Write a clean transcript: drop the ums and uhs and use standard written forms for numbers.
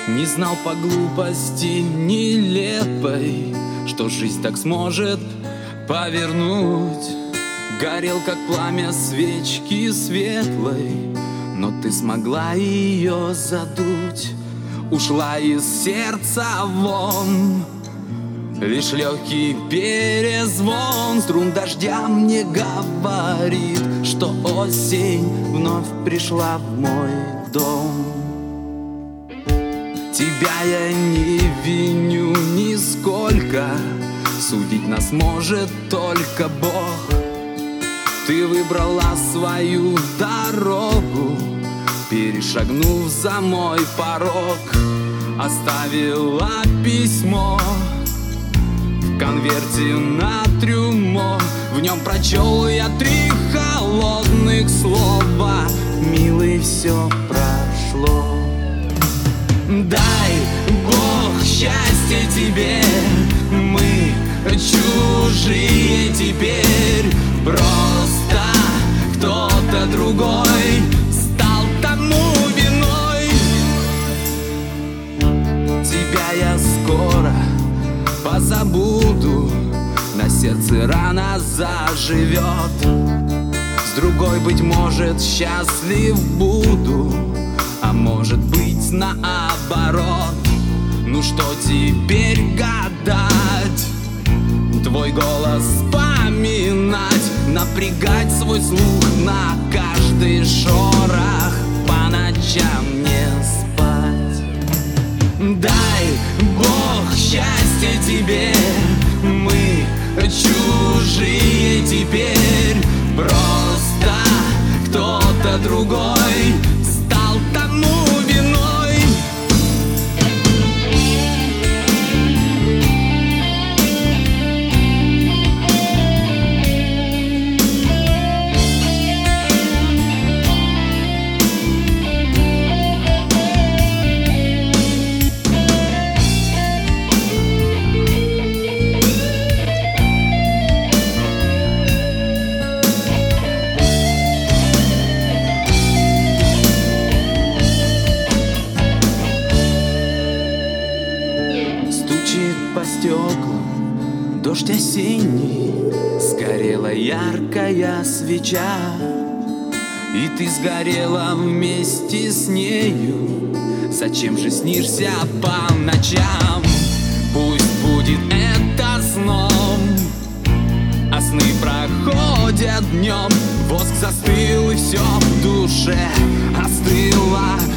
Не знал по глупости нелепой, что жизнь так сможет повернуть. Горел, как пламя свечки светлой, но ты смогла ее задуть. Ушла из сердца вон, лишь легкий перезвон струн дождя мне говорит, что осень вновь пришла в мой дом. Тебя я не виню нисколько, судить нас может только Бог. Ты выбрала свою дорогу, перешагнув за мой порог. Оставила письмо в конверте на трюмо. В нем прочел я 3 холодных слова: милый, все прошло. Дай Бог счастья тебе, мы чужие теперь. Просто кто-то другой стал тому виной. Тебя я скоро позабуду, на сердце рана заживет. С другой, быть может, счастлив буду, а может быть, наоборот. Ну что теперь гадать, твой голос вспоминать, напрягать свой слух на каждый шорох, по ночам не спать. Дай Бог счастья тебе, мы чужие теперь. Просто кто-то другой стал тому виной. По стеклам дождь осенний, сгорела яркая свеча, и ты сгорела вместе с нею. Зачем же снишься по ночам? Пусть будет это сном, а сны проходят днем. Воск застыл, и все в душе остыло.